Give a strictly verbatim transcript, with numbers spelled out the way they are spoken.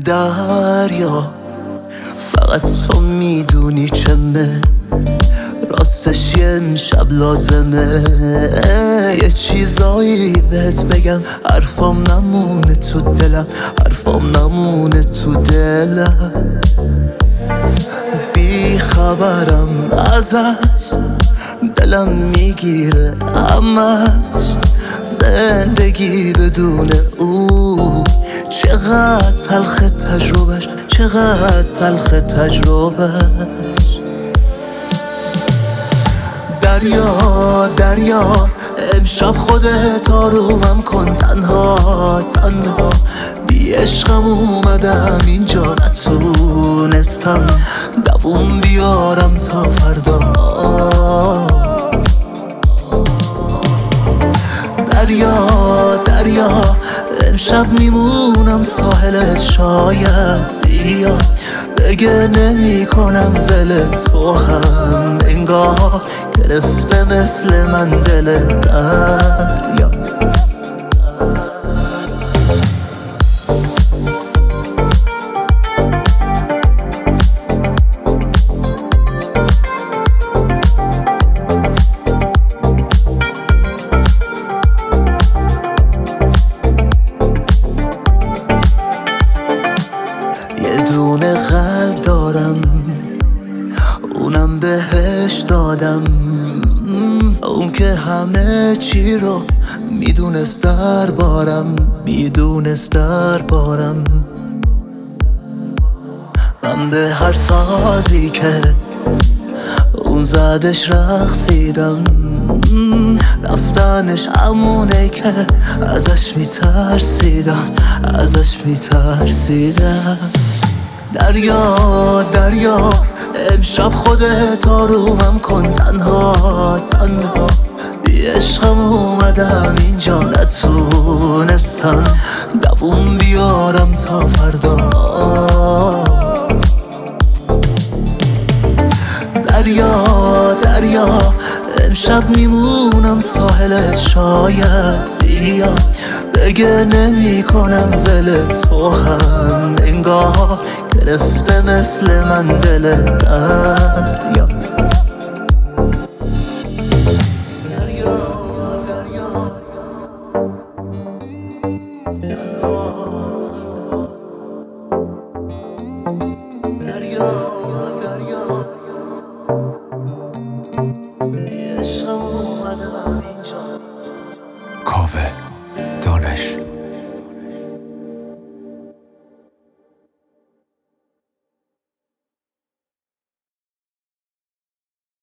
دریا فقط تو میدونی چمه، راستش یه امشب لازمه یه چیزایی بهت بگم، حرفام نمونه تو دلم، حرفام نمونه تو دلم. بی خبرم ازش، دلم میگیره همش، زندگی بدون او چقدر تلخ تجربهش، چقدر تلخ تجربهش. دریا دریا امشب خودت آرومم کن، تنها تنها بی عشقم اومدم اینجا، نتونستم دووم بیارم تا فردا. دریا دریا امشب میمونم ساحلت، شاید بیا بگه نمی کنم دل تو هم انگار گرفته مثل من دل دریا. یه دونه قلب دارم اونم بهش دادم، اون که همه چی رو میدونست دربارم، میدونست دربارم. من به هر سازی که اون زدش رقصیدم، رفتنش همونه که ازش میترسیدم، ازش میترسیدم. دریا دریا امشب خودت آرومم کن، تنها تنها بی عشقم اومدم اینجا، نتونستم دووم بیارم تا فردا. دریا دریا امشب میمونم ساحلت، شاید بیا بگه نمی کنم دل تو هم انگار گرفته مثل من دل دریا. دریا دریا دریا دریا عشقم اومدم